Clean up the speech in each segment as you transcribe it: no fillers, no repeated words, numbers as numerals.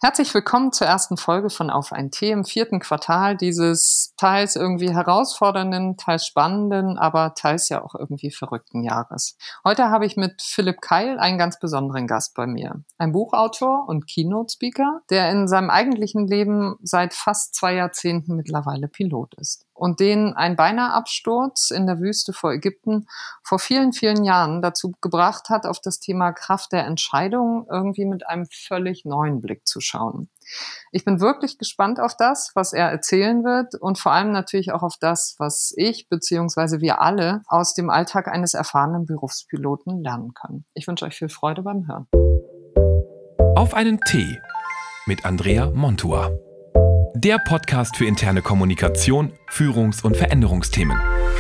Herzlich willkommen zur ersten Folge von Auf ein Tee im 4. Quartal dieses teils irgendwie herausfordernden, teils spannenden, aber teils ja auch irgendwie verrückten Jahres. Heute habe ich mit Philipp Keil einen ganz besonderen Gast bei mir. Ein Buchautor und Keynote-Speaker, der in seinem eigentlichen Leben seit fast 2 Jahrzehnten mittlerweile Pilot ist. Und den ein Beinahe-Absturz in der Wüste vor Ägypten vor vielen, vielen Jahren dazu gebracht hat, auf das Thema Kraft der Entscheidung irgendwie mit einem völlig neuen Blick zu schauen. Ich bin wirklich gespannt auf das, was er erzählen wird und vor allem natürlich auch auf das, was ich bzw. wir alle aus dem Alltag eines erfahrenen Berufspiloten lernen können. Ich wünsche euch viel Freude beim Hören. Auf einen Tee mit Andrea Montua. Der Podcast für interne Kommunikation, Führungs- und Veränderungsthemen.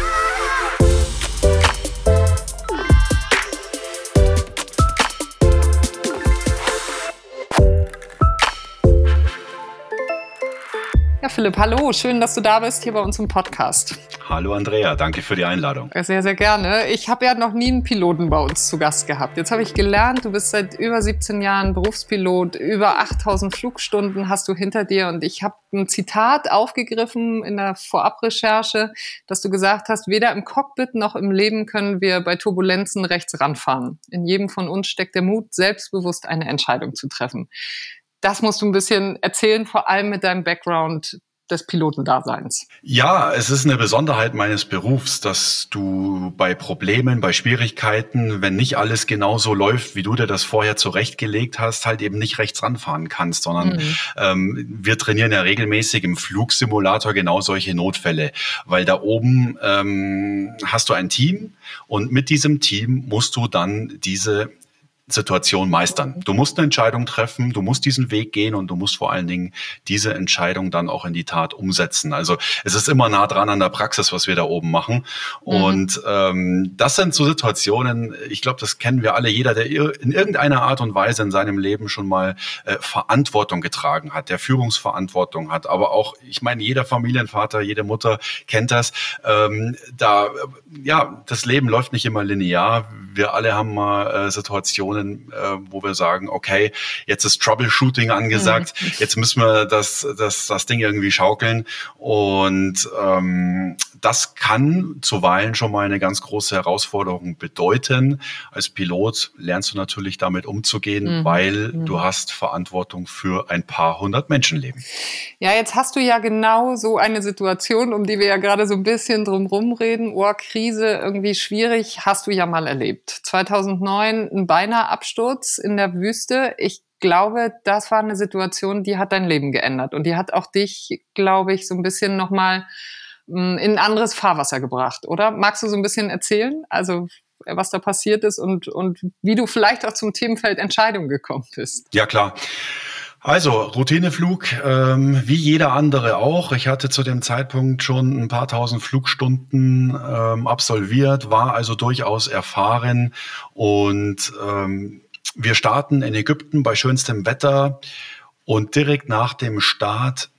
Ja, Philipp, hallo, schön, dass du da bist hier bei uns im Podcast. Hallo Andrea, danke für die Einladung. Sehr, sehr gerne. Ich habe ja noch nie einen Piloten bei uns zu Gast gehabt. Jetzt habe ich gelernt, du bist seit über 17 Jahren Berufspilot, über 8000 Flugstunden hast du hinter dir und ich habe ein Zitat aufgegriffen in der Vorabrecherche, dass du gesagt hast, weder im Cockpit noch im Leben können wir bei Turbulenzen rechts ranfahren. In jedem von uns steckt der Mut, selbstbewusst eine Entscheidung zu treffen. Das musst du ein bisschen erzählen, vor allem mit deinem Background des Pilotendaseins. Ja, es ist eine Besonderheit meines berufs, dass du bei Problemen, bei Schwierigkeiten, wenn nicht alles genau so läuft, wie du dir das vorher zurechtgelegt hast, halt eben nicht rechts ranfahren kannst, sondern wir trainieren ja regelmäßig im Flugsimulator genau solche Notfälle, weil da oben hast du ein Team und mit diesem Team musst du dann diese Situation meistern. Du musst eine Entscheidung treffen, du musst diesen Weg gehen und du musst vor allen Dingen diese Entscheidung dann auch in die Tat umsetzen. Also es ist immer nah dran an der Praxis, was wir da oben machen. Und das sind so Situationen, ich glaube, das kennen wir alle, jeder, der in irgendeiner Art und Weise in seinem Leben schon mal Verantwortung getragen hat, der Führungsverantwortung hat. Aber auch, ich meine, jeder Familienvater, jede Mutter kennt das. Das Leben läuft nicht immer linear. Wir alle haben mal Situationen, wo wir sagen, okay, jetzt ist Troubleshooting angesagt, jetzt müssen wir das Ding irgendwie schaukeln und das kann zuweilen schon mal eine ganz große Herausforderung bedeuten. Als Pilot lernst du natürlich damit umzugehen, weil du hast Verantwortung für ein paar 100 Menschenleben. Ja, jetzt hast du ja genau so eine Situation, um die wir ja gerade so ein bisschen drumherum reden. Krise, irgendwie schwierig, hast du ja mal erlebt. 2009 ein Beinahe-Absturz in der Wüste. Ich glaube, das war eine Situation, die hat dein Leben geändert. Und die hat auch dich, glaube ich, so ein bisschen nochmal in ein anderes Fahrwasser gebracht, oder? Magst du so ein bisschen erzählen? Also, was da passiert ist und wie du vielleicht auch zum Themenfeld Entscheidung gekommen bist? Ja, klar. Also, Routineflug, wie jeder andere auch. Ich hatte zu dem Zeitpunkt schon ein paar tausend Flugstunden absolviert, war also durchaus erfahren und wir starten in Ägypten bei schönstem Wetter und direkt nach dem Start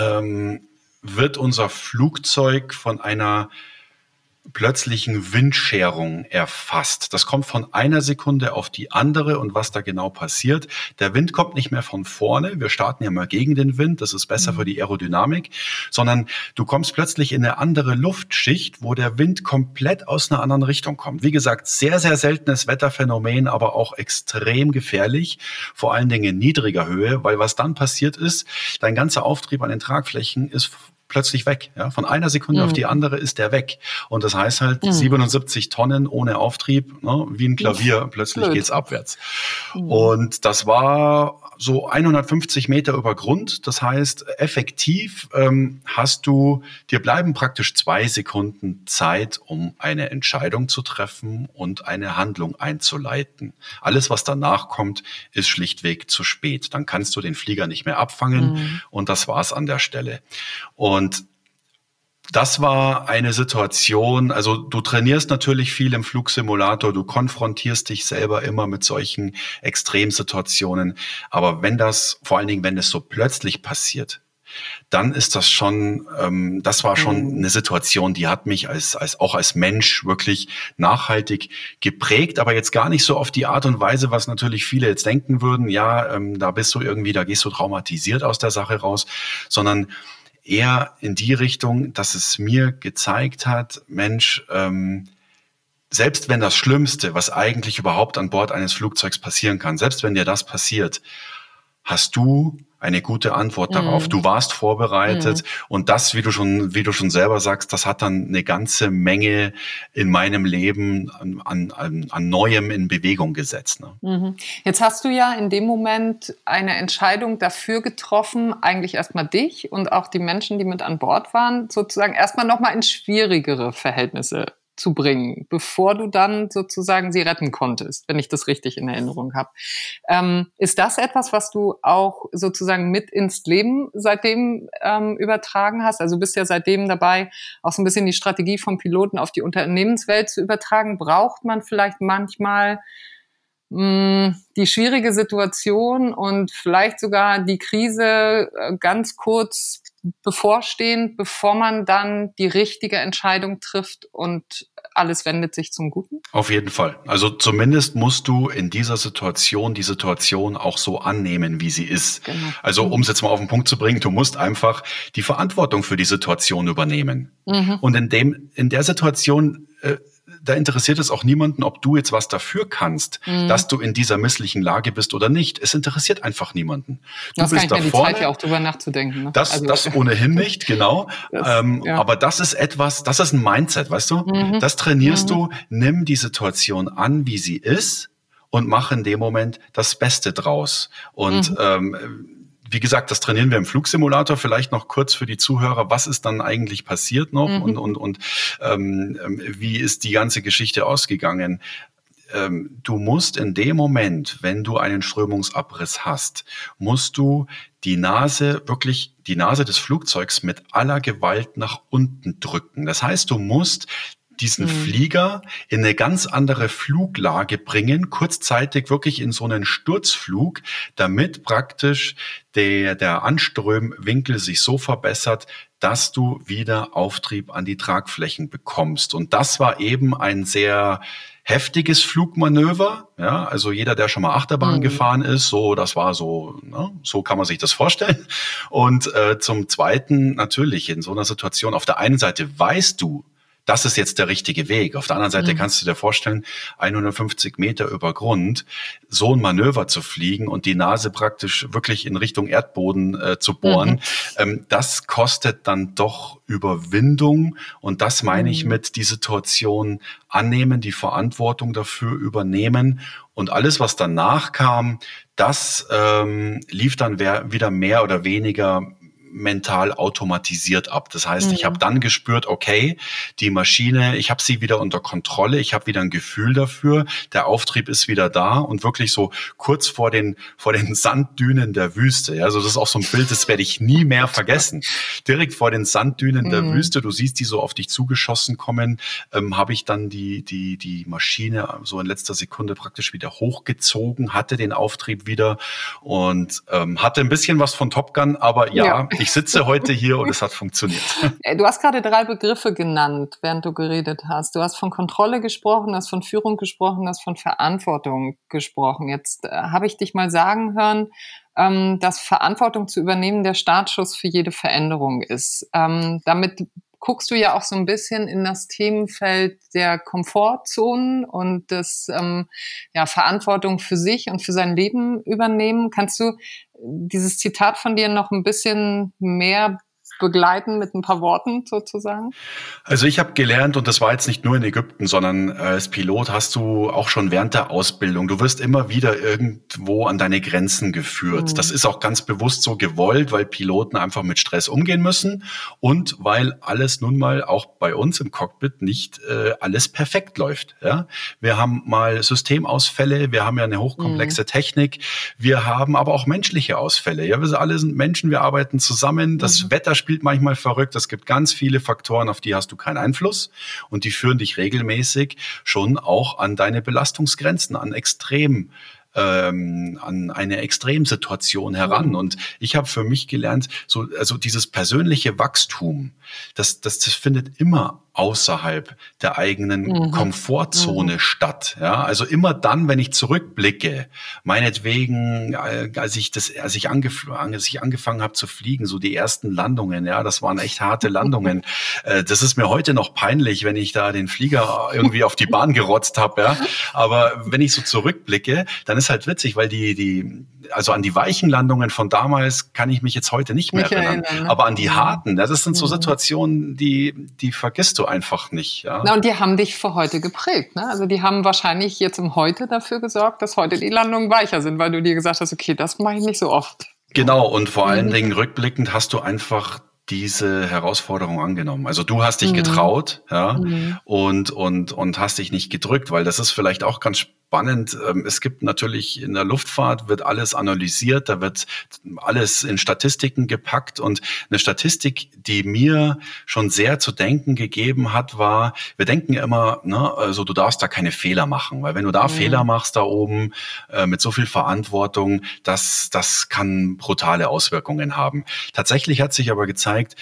wird unser Flugzeug von einer plötzlichen Windscherung erfasst. Das kommt von einer Sekunde auf die andere und was da genau passiert. Der Wind kommt nicht mehr von vorne. Wir starten ja mal gegen den Wind. Das ist besser für die Aerodynamik, sondern du kommst plötzlich in eine andere Luftschicht, wo der Wind komplett aus einer anderen Richtung kommt. Wie gesagt, sehr, sehr seltenes Wetterphänomen, aber auch extrem gefährlich, vor allen Dingen in niedriger Höhe, weil was dann passiert ist, dein ganzer Auftrieb an den Tragflächen ist plötzlich weg. Ja? Von einer Sekunde auf die andere ist der weg. Und das heißt halt 77 Tonnen ohne Auftrieb, ne? Wie ein Klavier, plötzlich geht's abwärts. Und das war so 150 Meter über Grund. Das heißt, effektiv dir bleiben praktisch 2 Sekunden Zeit, um eine Entscheidung zu treffen und eine Handlung einzuleiten. Alles, was danach kommt, ist schlichtweg zu spät. Dann kannst du den Flieger nicht mehr abfangen und das war's an der Stelle. Und das war eine Situation, also du trainierst natürlich viel im Flugsimulator, du konfrontierst dich selber immer mit solchen Extremsituationen, aber vor allen Dingen, wenn es so plötzlich passiert, dann ist das schon, das war schon eine Situation, die hat mich auch als Mensch wirklich nachhaltig geprägt, aber jetzt gar nicht so auf die Art und Weise, was natürlich viele jetzt denken würden, ja, da gehst du traumatisiert aus der Sache raus, sondern eher in die Richtung, dass es mir gezeigt hat, Mensch, selbst wenn das Schlimmste, was eigentlich überhaupt an Bord eines Flugzeugs passieren kann, selbst wenn dir das passiert, hast du eine gute Antwort darauf. Du warst vorbereitet und das, wie du schon selber sagst, das hat dann eine ganze Menge in meinem Leben an Neuem in Bewegung gesetzt. Ne? Jetzt hast du ja in dem Moment eine Entscheidung dafür getroffen, eigentlich erstmal dich und auch die Menschen, die mit an Bord waren, sozusagen erstmal nochmal in schwierigere Verhältnisse zu bringen, bevor du dann sozusagen sie retten konntest, wenn ich das richtig in Erinnerung habe. Ist das etwas, was du auch sozusagen mit ins Leben seitdem übertragen hast? Also du bist ja seitdem dabei, auch so ein bisschen die Strategie vom Piloten auf die Unternehmenswelt zu übertragen. Braucht man vielleicht manchmal die schwierige Situation und vielleicht sogar die Krise ganz kurz bevorstehend, bevor man dann die richtige Entscheidung trifft und alles wendet sich zum Guten? Auf jeden Fall. Also zumindest musst du in dieser Situation die Situation auch so annehmen, wie sie ist. Genau. Also um es jetzt mal auf den Punkt zu bringen, du musst einfach die Verantwortung für die Situation übernehmen. Und in der Situation da interessiert es auch niemanden, ob du jetzt was dafür kannst, dass du in dieser misslichen Lage bist oder nicht. Es interessiert einfach niemanden. Du hast gar nicht mehr die Zeit, ja auch drüber nachzudenken. Ne? Das ohnehin nicht, genau. Aber das ist ein Mindset, weißt du? Das trainierst du, nimm die Situation an, wie sie ist und mach in dem Moment das Beste draus. Und wie gesagt, das trainieren wir im Flugsimulator. Vielleicht noch kurz für die Zuhörer, was ist dann eigentlich passiert noch und wie ist die ganze Geschichte ausgegangen? Du musst in dem Moment, wenn du einen Strömungsabriss hast, musst du die Nase des Flugzeugs mit aller Gewalt nach unten drücken. Das heißt, du musst diesen Flieger in eine ganz andere Fluglage bringen, kurzzeitig wirklich in so einen Sturzflug, damit praktisch der Anströmwinkel sich so verbessert, dass du wieder Auftrieb an die Tragflächen bekommst. Und das war eben ein sehr heftiges Flugmanöver, ja, also jeder, der schon mal Achterbahn gefahren ist, das war so, ne, so kann man sich das vorstellen. Und zum Zweiten natürlich in so einer Situation, auf der einen Seite weißt du, das ist jetzt der richtige Weg. Auf der anderen Seite kannst du dir vorstellen, 150 Meter über Grund, so ein Manöver zu fliegen und die Nase praktisch wirklich in Richtung Erdboden zu bohren, das kostet dann doch Überwindung. Und das meine ich mit die Situation annehmen, die Verantwortung dafür übernehmen. Und alles, was danach kam, das lief dann wieder mehr oder weniger mental automatisiert ab. Das heißt, ich habe dann gespürt, okay, die Maschine, ich habe sie wieder unter Kontrolle, ich habe wieder ein Gefühl dafür, der Auftrieb ist wieder da und wirklich so kurz vor den Sanddünen der Wüste. Ja, also das ist auch so ein Bild, das werde ich nie mehr vergessen. Direkt vor den Sanddünen der Wüste, du siehst die so auf dich zugeschossen kommen, habe ich dann die Maschine so in letzter Sekunde praktisch wieder hochgezogen, hatte den Auftrieb wieder und hatte ein bisschen was von Top Gun, aber ja. Ich sitze heute hier und es hat funktioniert. Du hast gerade 3 Begriffe genannt, während du geredet hast. Du hast von Kontrolle gesprochen, hast von Führung gesprochen, hast von Verantwortung gesprochen. Jetzt habe ich dich mal sagen hören, dass Verantwortung zu übernehmen der Startschuss für jede Veränderung ist. Damit guckst du ja auch so ein bisschen in das Themenfeld der Komfortzonen und des Verantwortung für sich und für sein Leben übernehmen. Kannst du dieses Zitat von dir noch ein bisschen mehr begleiten mit ein paar Worten sozusagen? Also ich habe gelernt, und das war jetzt nicht nur in Ägypten, sondern als Pilot hast du auch schon während der Ausbildung, du wirst immer wieder irgendwo an deine Grenzen geführt. Das ist auch ganz bewusst so gewollt, weil Piloten einfach mit Stress umgehen müssen und weil alles nun mal auch bei uns im Cockpit nicht alles perfekt läuft. Ja? Wir haben mal Systemausfälle, wir haben ja eine hochkomplexe Technik, wir haben aber auch menschliche Ausfälle. Ja, wir alle sind Menschen, wir arbeiten zusammen, das Wetter spielt manchmal verrückt. Es gibt ganz viele Faktoren, auf die hast du keinen Einfluss und die führen dich regelmäßig schon auch an deine Belastungsgrenzen, an extrem an eine Extremsituation heran. Und ich habe für mich gelernt, also dieses persönliche Wachstum, das findet immer außerhalb der eigenen Komfortzone statt. Ja, also immer dann, wenn ich zurückblicke, meinetwegen, als ich angefangen habe zu fliegen, so die ersten Landungen, ja, das waren echt harte Landungen. Das ist mir heute noch peinlich, wenn ich da den Flieger irgendwie auf die Bahn gerotzt habe, ja. Aber wenn ich so zurückblicke, dann ist halt witzig, weil also an die weichen Landungen von damals kann ich mich jetzt heute nicht mehr erinnern. Ne? Aber an die harten, das sind so Situationen, die vergisst du einfach nicht. Ja? Na, und die haben dich für heute geprägt. Ne? Also die haben wahrscheinlich jetzt im Heute dafür gesorgt, dass heute die Landungen weicher sind, weil du dir gesagt hast, okay, das mache ich nicht so oft. Genau, und vor allen Dingen rückblickend hast du einfach diese Herausforderung angenommen. Also du hast dich getraut, ja, und hast dich nicht gedrückt, weil das ist vielleicht auch ganz spannend. Es gibt natürlich in der Luftfahrt wird alles analysiert, da wird alles in Statistiken gepackt, und eine Statistik, die mir schon sehr zu denken gegeben hat, war, wir denken immer, ne, also du darfst da keine Fehler machen, weil wenn du da Fehler machst da oben mit so viel Verantwortung, das kann brutale Auswirkungen haben. Tatsächlich hat sich aber gezeigt,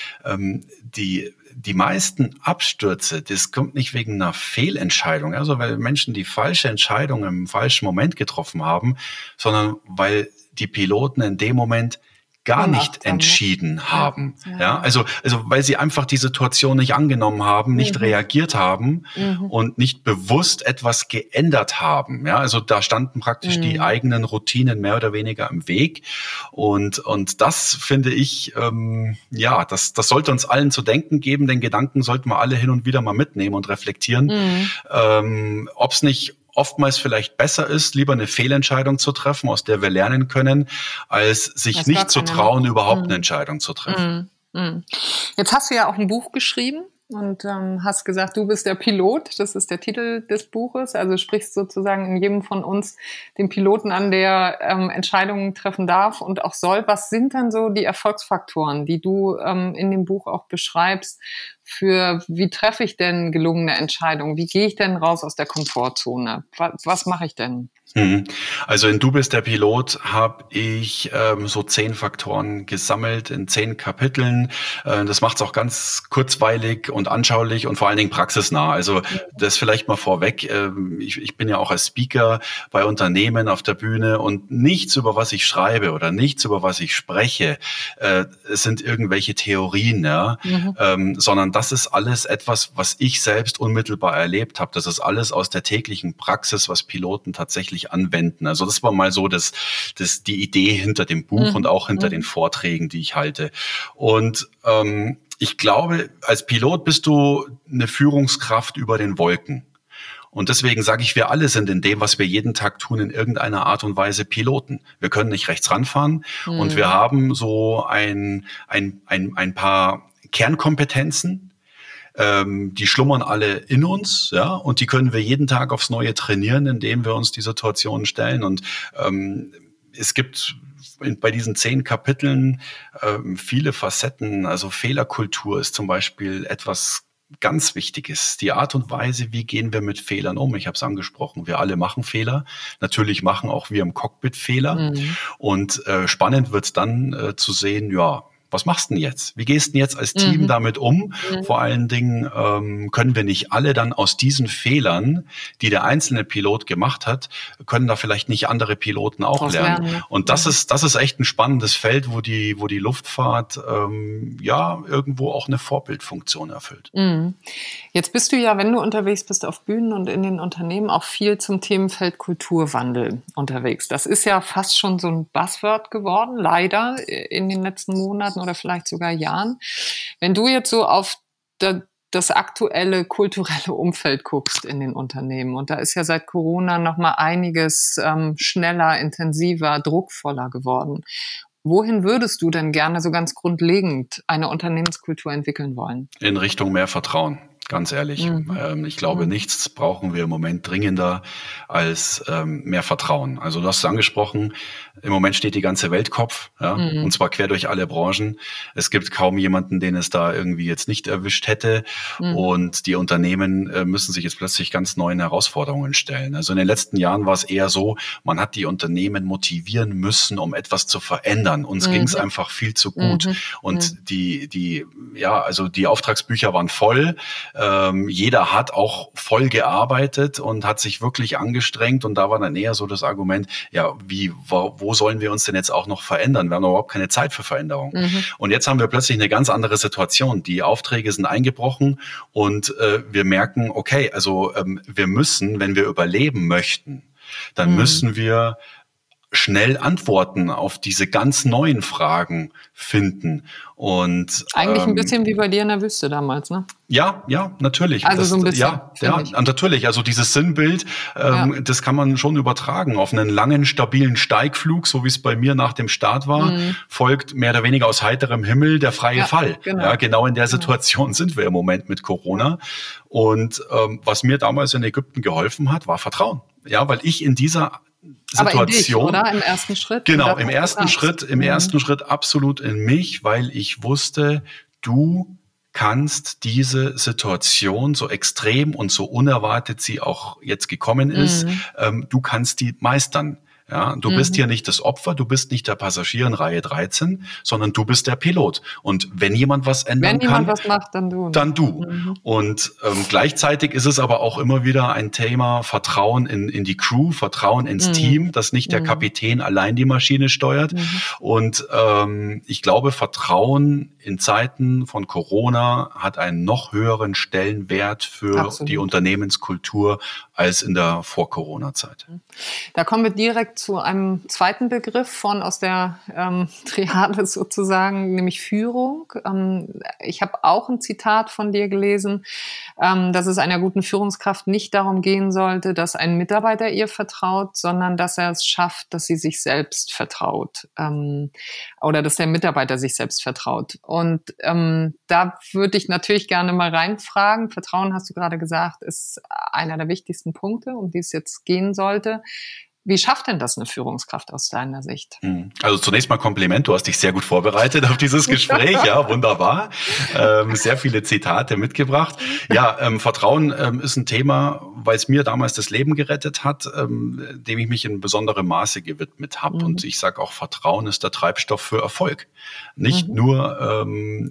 die meisten Abstürze, das kommt nicht wegen einer Fehlentscheidung, also weil Menschen die falsche Entscheidung im falschen Moment getroffen haben, sondern weil die Piloten in dem Moment gar nicht entschieden haben. Ja, also weil sie einfach die Situation nicht angenommen haben, nicht reagiert haben und nicht bewusst etwas geändert haben. Ja, also da standen praktisch die eigenen Routinen mehr oder weniger im Weg. Und das finde ich, das sollte uns allen zu denken geben. Den Gedanken sollten wir alle hin und wieder mal mitnehmen und reflektieren, ob es nicht oftmals vielleicht besser ist, lieber eine Fehlentscheidung zu treffen, aus der wir lernen können, als sich nicht zu trauen, überhaupt eine Entscheidung zu treffen. Jetzt hast du ja auch ein Buch geschrieben und hast gesagt, du bist der Pilot. Das ist der Titel des Buches. Also sprichst sozusagen in jedem von uns den Piloten an, der Entscheidungen treffen darf und auch soll. Was sind dann so die Erfolgsfaktoren, die du in dem Buch auch beschreibst, wie treffe ich denn gelungene Entscheidungen? Wie gehe ich denn raus aus der Komfortzone? Was mache ich denn? Also in Du bist der Pilot habe ich so 10 Faktoren gesammelt in 10 Kapiteln. Das macht es auch ganz kurzweilig und anschaulich und vor allen Dingen praxisnah. Also das vielleicht mal vorweg. Ich bin ja auch als Speaker bei Unternehmen auf der Bühne, und nichts, über was ich schreibe oder nichts, über was ich spreche, sind irgendwelche Theorien, ja? Sondern das ist alles etwas, was ich selbst unmittelbar erlebt habe. Das ist alles aus der täglichen Praxis, was Piloten tatsächlich anwenden. Also das war mal so die Idee hinter dem Buch und auch hinter den Vorträgen, die ich halte. Und ich glaube, als Pilot bist du eine Führungskraft über den Wolken. Und deswegen sage ich, wir alle sind in dem, was wir jeden Tag tun, in irgendeiner Art und Weise Piloten. Wir können nicht rechts ranfahren und wir haben so ein paar Kernkompetenzen, die schlummern alle in uns, ja, und die können wir jeden Tag aufs Neue trainieren, indem wir uns die Situationen stellen. Und es gibt bei diesen 10 Kapiteln viele Facetten. Also Fehlerkultur ist zum Beispiel etwas ganz Wichtiges. Die Art und Weise, wie gehen wir mit Fehlern um? Ich habe es angesprochen, wir alle machen Fehler. Natürlich machen auch wir im Cockpit Fehler. Und spannend wird es dann zu sehen, ja, was machst du denn jetzt? Wie gehst du denn jetzt als Team damit um? Vor allen Dingen können wir nicht alle dann aus diesen Fehlern, die der einzelne Pilot gemacht hat, können da vielleicht nicht andere Piloten auch lernen. Und das ist echt ein spannendes Feld, wo die Luftfahrt irgendwo auch eine Vorbildfunktion erfüllt. Jetzt bist du ja, wenn du unterwegs bist auf Bühnen und in den Unternehmen, auch viel zum Themenfeld Kulturwandel unterwegs. Das ist ja fast schon so ein Buzzword geworden, leider in den letzten Monaten oder vielleicht sogar Jahren. Wenn du jetzt so auf das aktuelle kulturelle Umfeld guckst in den Unternehmen, und da ist ja seit Corona noch mal einiges schneller, intensiver, druckvoller geworden. Wohin würdest du denn gerne so ganz grundlegend eine Unternehmenskultur entwickeln wollen? In Richtung mehr Vertrauen. ganz ehrlich. Ich glaube, nichts brauchen wir im Moment dringender als mehr Vertrauen. Also du hast es angesprochen, im Moment steht die ganze Welt Kopf, ja, und zwar quer durch alle Branchen. Es gibt kaum jemanden, den es da irgendwie jetzt nicht erwischt hätte. Und die Unternehmen müssen sich jetzt plötzlich ganz neuen Herausforderungen stellen. Also in den letzten Jahren war es eher so, man hat die Unternehmen motivieren müssen, um etwas zu verändern. Uns ging es einfach viel zu gut. Und die Auftragsbücher waren voll. Jeder hat auch voll gearbeitet und hat sich wirklich angestrengt. Und da war dann eher so das Argument, ja, wo sollen wir uns denn jetzt auch noch verändern? Wir haben überhaupt keine Zeit für Veränderung. Und jetzt haben wir plötzlich eine ganz andere Situation. Die Aufträge sind eingebrochen und wir merken, okay, also wir müssen, wenn wir überleben möchten, dann müssen wir schnell Antworten auf diese ganz neuen Fragen finden. Und eigentlich ein bisschen wie bei dir in der Wüste damals, ne? Ja, natürlich. Also so ein bisschen. Ja, natürlich. Also dieses Sinnbild, das kann man schon übertragen. Auf einen langen, stabilen Steigflug, so wie es bei mir nach dem Start war, folgt mehr oder weniger aus heiterem Himmel der freie Fall. Genau. Ja, genau in der Situation sind wir im Moment mit Corona. Und was mir damals in Ägypten geholfen hat, war Vertrauen. Ja, weil ich in dieser Situation. Aber in dich, oder? Im ersten Schritt? Genau, im ersten Schritt absolut in mich, weil ich wusste, du kannst diese Situation, so extrem und so unerwartet sie auch jetzt gekommen ist, du kannst die meistern. Ja, du bist hier nicht das Opfer, du bist nicht der Passagier in Reihe 13, sondern du bist der Pilot. Und wenn jemand was ändern kann, wenn jemand was macht, dann du. Dann du. Und gleichzeitig ist es aber auch immer wieder ein Thema Vertrauen in die Crew, Vertrauen ins Team, dass nicht der Kapitän allein die Maschine steuert. Und ich glaube, Vertrauen in Zeiten von Corona hat einen noch höheren Stellenwert für die Unternehmenskultur als in der Vor-Corona-Zeit. Da kommen wir direkt zu einem zweiten Begriff aus der Triade sozusagen, nämlich Führung. Ich habe auch ein Zitat von dir gelesen, dass es einer guten Führungskraft nicht darum gehen sollte, dass ein Mitarbeiter ihr vertraut, sondern dass er es schafft, dass sie sich selbst vertraut oder dass der Mitarbeiter sich selbst vertraut. Und da würde ich natürlich gerne mal reinfragen. Vertrauen, hast du gerade gesagt, ist einer der wichtigsten Punkte, um die es jetzt gehen sollte. Wie schafft denn das eine Führungskraft aus deiner Sicht? Also zunächst mal Kompliment, du hast dich sehr gut vorbereitet auf dieses Gespräch, ja, wunderbar. Sehr viele Zitate mitgebracht. Ja, Vertrauen ist ein Thema, weil es mir damals das Leben gerettet hat, dem ich mich in besonderem Maße gewidmet habe. Und ich sage auch, Vertrauen ist der Treibstoff für Erfolg. Nicht nur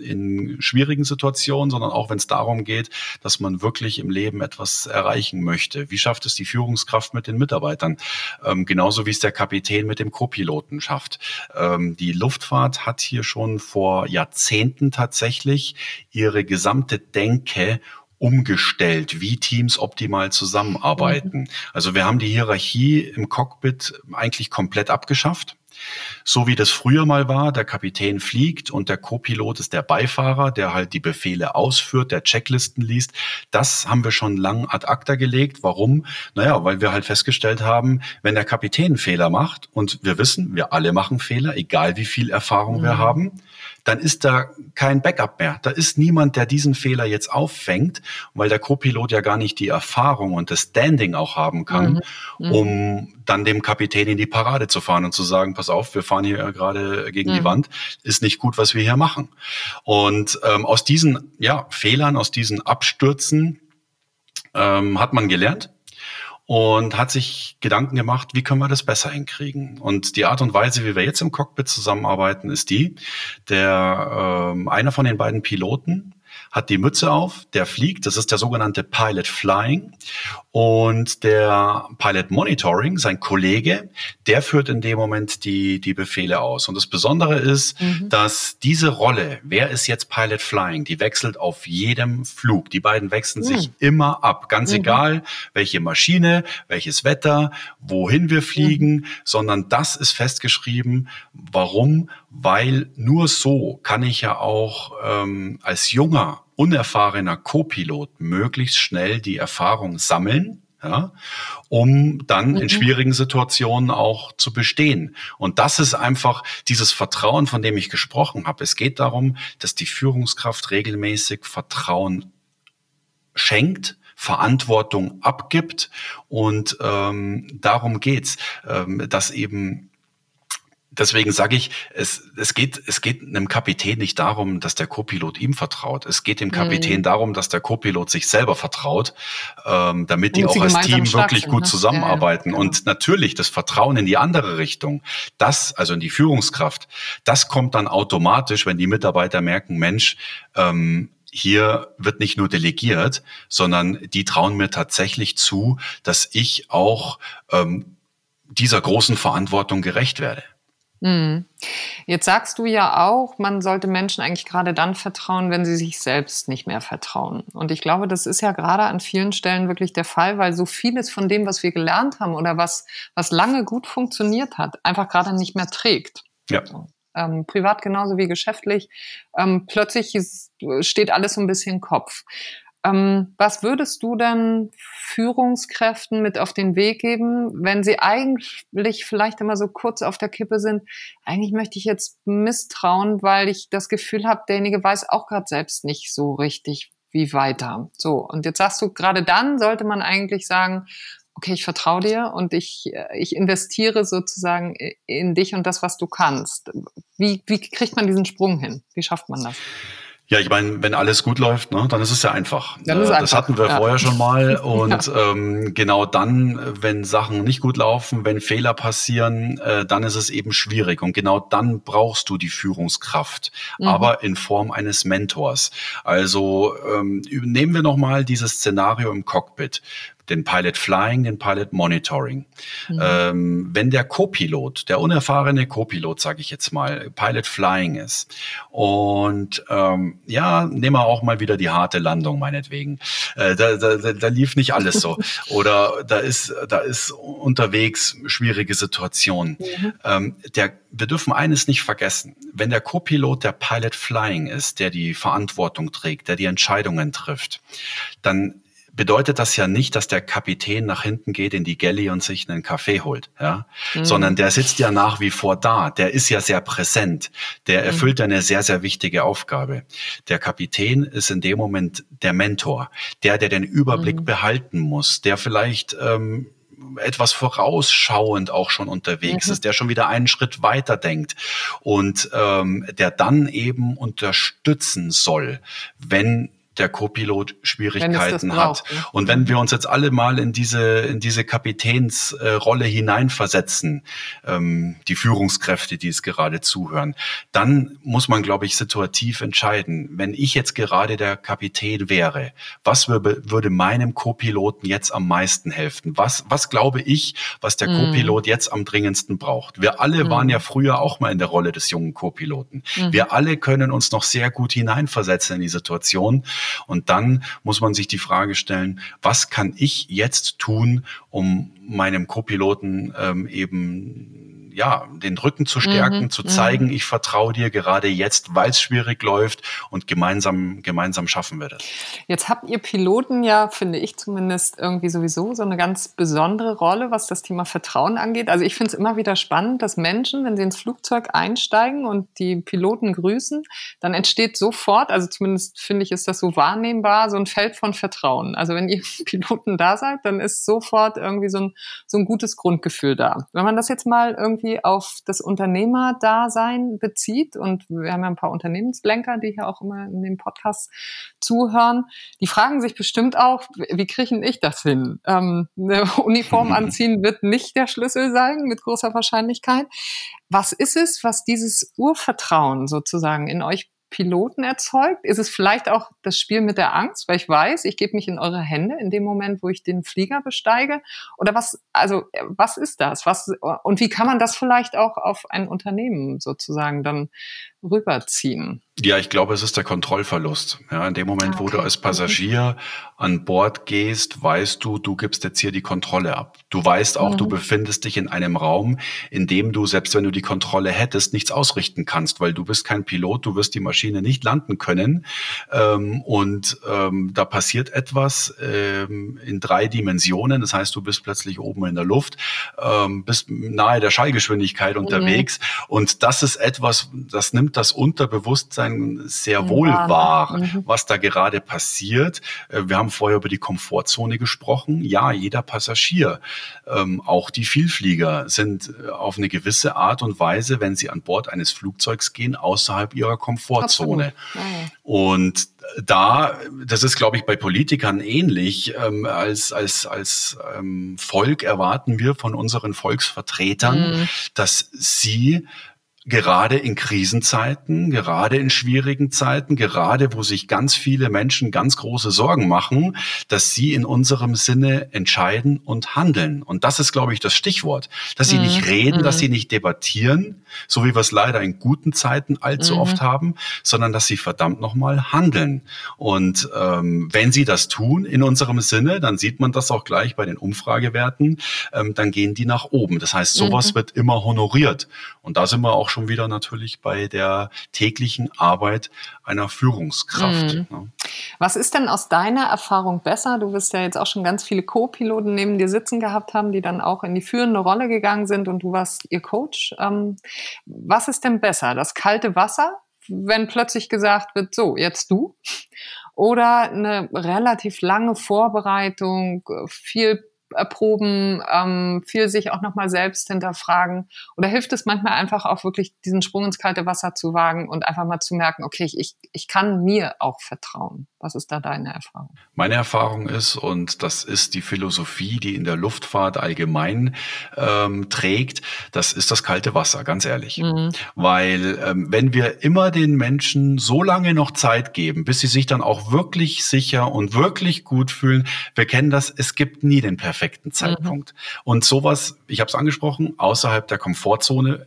in schwierigen Situationen, sondern auch, wenn es darum geht, dass man wirklich im Leben etwas erreichen möchte. Wie schafft es die Führungskraft mit den Mitarbeitern? Genauso wie es der Kapitän mit dem Co-Piloten schafft. Die Luftfahrt hat hier schon vor Jahrzehnten tatsächlich ihre gesamte Denke umgestellt, wie Teams optimal zusammenarbeiten. Also wir haben die Hierarchie im Cockpit eigentlich komplett abgeschafft. So wie das früher mal war, der Kapitän fliegt und der Co-Pilot ist der Beifahrer, der halt die Befehle ausführt, der Checklisten liest. Das haben wir schon lang ad acta gelegt. Warum? Naja, weil wir halt festgestellt haben, wenn der Kapitän einen Fehler macht und wir wissen, wir alle machen Fehler, egal wie viel Erfahrung wir haben, dann ist da kein Backup mehr. Da ist niemand, der diesen Fehler jetzt auffängt, weil der Co-Pilot ja gar nicht die Erfahrung und das Standing auch haben kann, um dann dem Kapitän in die Parade zu fahren und zu sagen, pass auf, wir fahren hier gerade gegen die Wand, ist nicht gut, was wir hier machen. Und aus diesen Fehlern, aus diesen Abstürzen hat man gelernt und hat sich Gedanken gemacht, wie können wir das besser hinkriegen. Und die Art und Weise, wie wir jetzt im Cockpit zusammenarbeiten, ist die, einer von den beiden Piloten hat die Mütze auf, der fliegt, das ist der sogenannte Pilot Flying, und der Pilot Monitoring, sein Kollege, der führt in dem Moment die Befehle aus. Und das Besondere ist, dass diese Rolle, wer ist jetzt Pilot Flying, die wechselt auf jedem Flug. Die beiden wechseln sich immer ab, ganz egal, welche Maschine, welches Wetter, wohin wir fliegen, sondern das ist festgeschrieben. Warum? Weil nur so kann ich ja auch als junger, unerfahrener Co-Pilot möglichst schnell die Erfahrung sammeln, ja, um dann in schwierigen Situationen auch zu bestehen. Und das ist einfach dieses Vertrauen, von dem ich gesprochen habe. Es geht darum, dass die Führungskraft regelmäßig Vertrauen schenkt, Verantwortung abgibt und darum geht's, dass eben. Deswegen sage ich, es geht einem Kapitän nicht darum, dass der Co-Pilot ihm vertraut. Es geht dem Kapitän darum, dass der Co-Pilot sich selber vertraut, damit die auch als Team wirklich gut zusammenarbeiten. Ja, genau. Und natürlich das Vertrauen in die andere Richtung, also in die Führungskraft, das kommt dann automatisch, wenn die Mitarbeiter merken, Mensch, hier wird nicht nur delegiert, sondern die trauen mir tatsächlich zu, dass ich auch dieser großen Verantwortung gerecht werde. Jetzt sagst du ja auch, man sollte Menschen eigentlich gerade dann vertrauen, wenn sie sich selbst nicht mehr vertrauen. Und ich glaube, das ist ja gerade an vielen Stellen wirklich der Fall, weil so vieles von dem, was wir gelernt haben oder was lange gut funktioniert hat, einfach gerade nicht mehr trägt. Ja. Privat genauso wie geschäftlich. Plötzlich steht alles so ein bisschen Kopf. Was würdest du denn Führungskräften mit auf den Weg geben, wenn sie eigentlich vielleicht immer so kurz auf der Kippe sind? Eigentlich möchte ich jetzt misstrauen, weil ich das Gefühl habe, derjenige weiß auch gerade selbst nicht so richtig, wie weiter. So, und jetzt sagst du, gerade dann sollte man eigentlich sagen, okay, ich vertraue dir und ich investiere sozusagen in dich und das, was du kannst. Wie kriegt man diesen Sprung hin? Wie schafft man das? Ja, ich meine, wenn alles gut läuft, ne, dann ist es ja einfach. Das hatten wir vorher schon mal. Und genau dann, wenn Sachen nicht gut laufen, wenn Fehler passieren, dann ist es eben schwierig. Und genau dann brauchst du die Führungskraft, aber in Form eines Mentors. Also nehmen wir nochmal dieses Szenario im Cockpit. Den Pilot Flying, den Pilot Monitoring. Wenn der Co-Pilot, der unerfahrene Co-Pilot, sage ich jetzt mal, Pilot Flying ist und nehmen wir auch mal wieder die harte Landung meinetwegen. Da lief nicht alles so. Oder da ist unterwegs schwierige Situation. Wir dürfen eines nicht vergessen. Wenn der Co-Pilot der Pilot Flying ist, der die Verantwortung trägt, der die Entscheidungen trifft, dann bedeutet das ja nicht, dass der Kapitän nach hinten geht in die Galley und sich einen Kaffee holt, sondern der sitzt ja nach wie vor da. Der ist ja sehr präsent. Der erfüllt eine sehr, sehr wichtige Aufgabe. Der Kapitän ist in dem Moment der Mentor, der den Überblick behalten muss, der vielleicht etwas vorausschauend auch schon unterwegs ist, der schon wieder einen Schritt weiter denkt und der dann eben unterstützen soll, wenn der Co-Pilot Schwierigkeiten hat. Und wenn wir uns jetzt alle mal in diese Kapitänsrolle hineinversetzen, die Führungskräfte, die es gerade zuhören, dann muss man, glaube ich, situativ entscheiden. Wenn ich jetzt gerade der Kapitän wäre, was würde meinem Co-Piloten jetzt am meisten helfen? Was glaube ich, was der Co-Pilot jetzt am dringendsten braucht? Wir alle waren ja früher auch mal in der Rolle des jungen Co-Piloten. Wir alle können uns noch sehr gut hineinversetzen in die Situation. Und dann muss man sich die Frage stellen, was kann ich jetzt tun, um meinem Co-Piloten den Rücken zu stärken, zu zeigen, ich vertraue dir gerade jetzt, weil es schwierig läuft und gemeinsam schaffen wir das. Jetzt habt ihr Piloten ja, finde ich zumindest, irgendwie sowieso so eine ganz besondere Rolle, was das Thema Vertrauen angeht. Also ich finde es immer wieder spannend, dass Menschen, wenn sie ins Flugzeug einsteigen und die Piloten grüßen, dann entsteht sofort, also zumindest finde ich, ist das so wahrnehmbar, so ein Feld von Vertrauen. Also wenn ihr Piloten da seid, dann ist sofort irgendwie so ein gutes Grundgefühl da. Wenn man das jetzt mal irgendwie auf das Unternehmerdasein bezieht, und wir haben ja ein paar Unternehmenslenker, die hier auch immer in dem Podcast zuhören, die fragen sich bestimmt auch, wie kriege ich das hin? Eine Uniform anziehen wird nicht der Schlüssel sein, mit großer Wahrscheinlichkeit. Was ist es, was dieses Urvertrauen sozusagen in euch Piloten erzeugt? Ist es vielleicht auch das Spiel mit der Angst, weil ich weiß, ich gebe mich in eure Hände in dem Moment, wo ich den Flieger besteige? Oder was ist das? Und wie kann man das vielleicht auch auf ein Unternehmen sozusagen dann rüberziehen? Ja, ich glaube, es ist der Kontrollverlust. Ja, in dem Moment, wo du als Passagier an Bord gehst, weißt du gibst jetzt hier die Kontrolle ab. Du weißt auch, du befindest dich in einem Raum, in dem du, selbst wenn du die Kontrolle hättest, nichts ausrichten kannst, weil du bist kein Pilot, du wirst die Maschine nicht landen können. Da passiert etwas in 3 Dimensionen. Das heißt, du bist plötzlich oben in der Luft, bist nahe der Schallgeschwindigkeit unterwegs. Und das ist etwas, das nimmt nimmt das Unterbewusstsein sehr wohl wahr, was da gerade passiert. Wir haben vorher über die Komfortzone gesprochen. Ja, jeder Passagier, auch die Vielflieger, sind auf eine gewisse Art und Weise, wenn sie an Bord eines Flugzeugs gehen, außerhalb ihrer Komfortzone. Und das ist, glaube ich, bei Politikern ähnlich. Als Volk erwarten wir von unseren Volksvertretern, dass sie gerade in Krisenzeiten, gerade in schwierigen Zeiten, gerade wo sich ganz viele Menschen ganz große Sorgen machen, dass sie in unserem Sinne entscheiden und handeln. Und das ist, glaube ich, das Stichwort. Dass sie nicht reden, dass sie nicht debattieren, so wie wir es leider in guten Zeiten allzu oft haben, sondern dass sie verdammt nochmal handeln. Und wenn sie das tun in unserem Sinne, dann sieht man das auch gleich bei den Umfragewerten, dann gehen die nach oben. Das heißt, sowas wird immer honoriert. Und da sind wir auch schon wieder natürlich bei der täglichen Arbeit einer Führungskraft. Ja. Was ist denn aus deiner Erfahrung besser? Du wirst ja jetzt auch schon ganz viele Co-Piloten neben dir sitzen gehabt haben, die dann auch in die führende Rolle gegangen sind und du warst ihr Coach. Was ist denn besser? Das kalte Wasser, wenn plötzlich gesagt wird, so, jetzt du? Oder eine relativ lange Vorbereitung, viel erproben, viel sich auch nochmal selbst hinterfragen? Oder hilft es manchmal einfach auch wirklich, diesen Sprung ins kalte Wasser zu wagen und einfach mal zu merken, okay, ich kann mir auch vertrauen? Was ist da deine Erfahrung? Meine Erfahrung ist, und das ist die Philosophie, die in der Luftfahrt allgemein trägt, das ist das kalte Wasser, ganz ehrlich. Weil wenn wir immer den Menschen so lange noch Zeit geben, bis sie sich dann auch wirklich sicher und wirklich gut fühlen, wir kennen das, es gibt nie den perfekten Zeitpunkt. Und sowas, ich habe es angesprochen, außerhalb der Komfortzone,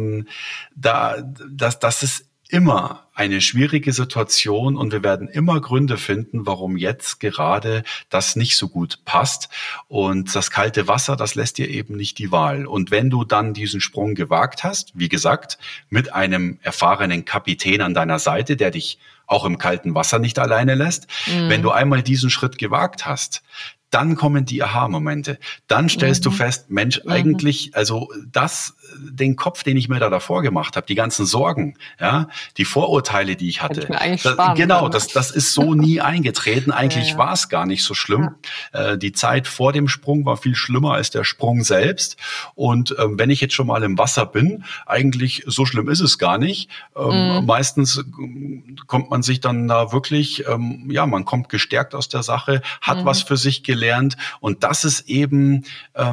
das ist immer eine schwierige Situation und wir werden immer Gründe finden, warum jetzt gerade das nicht so gut passt. Und das kalte Wasser, das lässt dir eben nicht die Wahl. Und wenn du dann diesen Sprung gewagt hast, wie gesagt, mit einem erfahrenen Kapitän an deiner Seite, der dich auch im kalten Wasser nicht alleine lässt, wenn du einmal diesen Schritt gewagt hast, dann kommen die Aha-Momente. Dann stellst du fest, Mensch, eigentlich, also den Kopf, den ich mir da davor gemacht habe, die ganzen Sorgen, ja, die Vorurteile, die ich hatte, das ist so nie eingetreten. Eigentlich war es gar nicht so schlimm. Die Zeit vor dem Sprung war viel schlimmer als der Sprung selbst. Und wenn ich jetzt schon mal im Wasser bin, eigentlich so schlimm ist es gar nicht. Meistens kommt man sich dann da wirklich, man kommt gestärkt aus der Sache, hat was für sich gelernt. Und das ist eben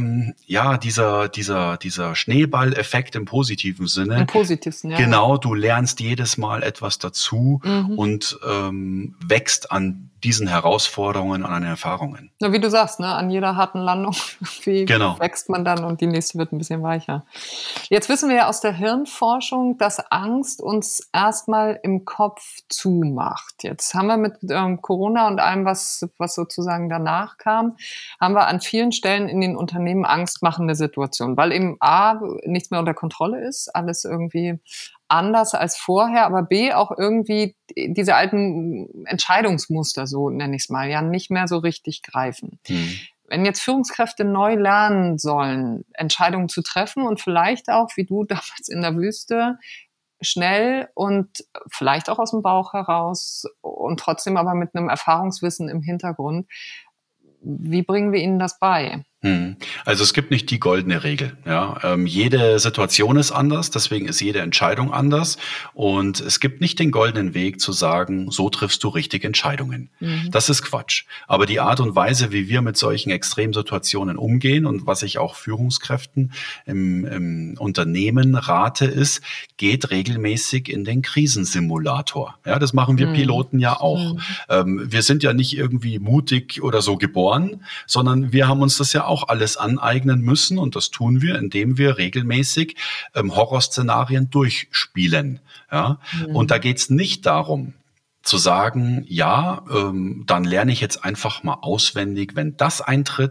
dieser Schneeball-Effekt im positiven Sinne. Im positivsten, ja. Genau, du lernst jedes Mal etwas dazu und wächst an diesen Herausforderungen, an den Erfahrungen. Ja, wie du sagst, ne, an jeder harten Landung wächst man dann und die nächste wird ein bisschen weicher. Jetzt wissen wir ja aus der Hirnforschung, dass Angst uns erstmal im Kopf zumacht. Jetzt haben wir mit Corona und allem, was sozusagen danach kam, haben wir an vielen Stellen in den Unternehmen angstmachende Situationen, weil eben A, nichts mehr unter Kontrolle ist, alles irgendwie anders als vorher, aber B, auch irgendwie diese alten Entscheidungsmuster, so nenne ich es mal, ja nicht mehr so richtig greifen. Wenn jetzt Führungskräfte neu lernen sollen, Entscheidungen zu treffen und vielleicht auch, wie du damals in der Wüste, schnell und vielleicht auch aus dem Bauch heraus und trotzdem aber mit einem Erfahrungswissen im Hintergrund, wie bringen wir ihnen das bei? Also es gibt nicht die goldene Regel. Ja, jede Situation ist anders, deswegen ist jede Entscheidung anders. Und es gibt nicht den goldenen Weg zu sagen, so triffst du richtige Entscheidungen. Das ist Quatsch. Aber die Art und Weise, wie wir mit solchen Extremsituationen umgehen und was ich auch Führungskräften im Unternehmen rate, ist, geht regelmäßig in den Krisensimulator. Ja, das machen wir Piloten ja auch. Wir sind ja nicht irgendwie mutig oder so geboren, sondern wir haben uns das ja auch alles aneignen müssen und das tun wir, indem wir regelmäßig Horrorszenarien durchspielen. Ja? Und da geht's nicht darum, zu sagen, dann lerne ich jetzt einfach mal auswendig, wenn das eintritt,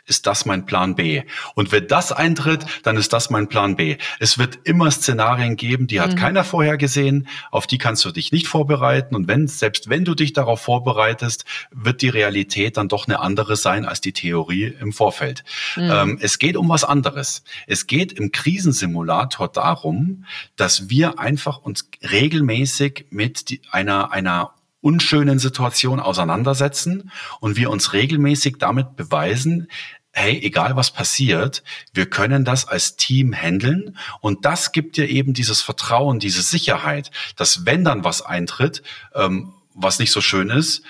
ist das mein Plan B. Und wenn das eintritt, dann ist das mein Plan B. Es wird immer Szenarien geben, die hat keiner vorher gesehen, auf die kannst du dich nicht vorbereiten. Und selbst wenn du dich darauf vorbereitest, wird die Realität dann doch eine andere sein als die Theorie im Vorfeld. Es geht um was anderes. Es geht im Krisensimulator darum, dass wir einfach uns regelmäßig mit einer unschönen Situation auseinandersetzen und wir uns regelmäßig damit beweisen, hey, egal was passiert, wir können das als Team handeln. Und das gibt dir eben dieses Vertrauen, diese Sicherheit, dass wenn dann was eintritt, was nicht so schön ist,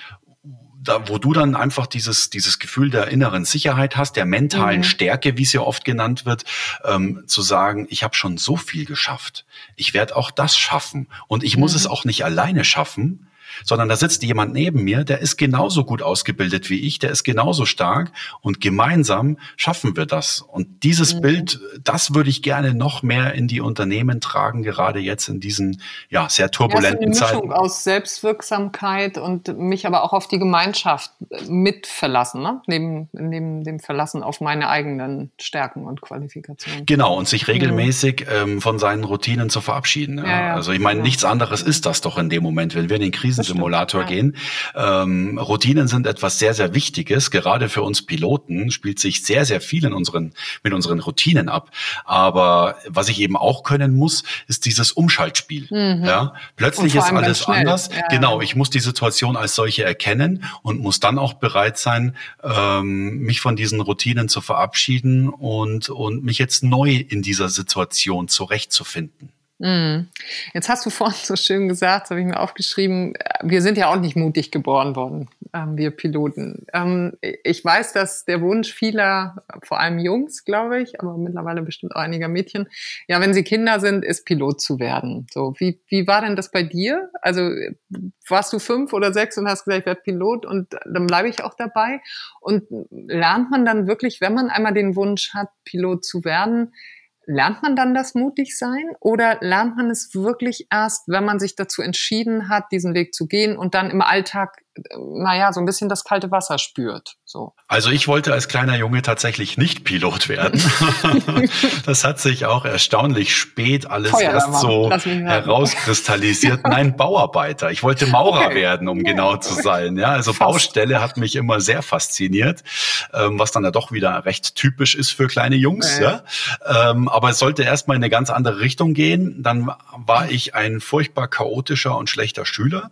wo du dann einfach dieses Gefühl der inneren Sicherheit hast, der mentalen Stärke, wie es ja oft genannt wird, zu sagen, ich habe schon so viel geschafft. Ich werde auch das schaffen. Und ich muss es auch nicht alleine schaffen, sondern da sitzt jemand neben mir, der ist genauso gut ausgebildet wie ich, der ist genauso stark und gemeinsam schaffen wir das. Und dieses Bild, das würde ich gerne noch mehr in die Unternehmen tragen, gerade jetzt in diesen sehr turbulenten Zeiten. Eine Mischung aus Selbstwirksamkeit und mich aber auch auf die Gemeinschaft mit verlassen, ne? Neben dem Verlassen auf meine eigenen Stärken und Qualifikationen. Genau, und sich regelmäßig von seinen Routinen zu verabschieden. Ja. Also ich meine, nichts anderes ist das doch in dem Moment, wenn wir in den Krisensimulator gehen. Routinen sind etwas sehr, sehr Wichtiges. Gerade für uns Piloten spielt sich sehr, sehr viel mit unseren Routinen ab. Aber was ich eben auch können muss, ist dieses Umschaltspiel. Ja? Plötzlich ist alles anders. Ja. Genau, ich muss die Situation als solche erkennen und muss dann auch bereit sein, mich von diesen Routinen zu verabschieden und mich jetzt neu in dieser Situation zurechtzufinden. Jetzt hast du vorhin so schön gesagt, das habe ich mir aufgeschrieben, wir sind ja auch nicht mutig geboren worden, wir Piloten. Ich weiß, dass der Wunsch vieler, vor allem Jungs, glaube ich, aber mittlerweile bestimmt auch einiger Mädchen, ja, wenn sie Kinder sind, ist Pilot zu werden. So, wie war denn das bei dir? Also warst du 5 oder 6 und hast gesagt, ich werde Pilot und dann bleibe ich auch dabei? Und lernt man dann wirklich, wenn man einmal den Wunsch hat, Pilot zu werden, lernt man dann das mutig sein oder lernt man es wirklich erst, wenn man sich dazu entschieden hat, diesen Weg zu gehen und dann im Alltag, so ein bisschen das kalte Wasser spürt? So. Also ich wollte als kleiner Junge tatsächlich nicht Pilot werden. Das hat sich auch erstaunlich spät alles erst so herauskristallisiert. Nein, Bauarbeiter. Ich wollte Maurer werden, um genau zu sein. Ja, also fast. Baustelle hat mich immer sehr fasziniert, was dann ja doch wieder recht typisch ist für kleine Jungs. Ja. Aber es sollte erstmal in eine ganz andere Richtung gehen. Dann war ich ein furchtbar chaotischer und schlechter Schüler.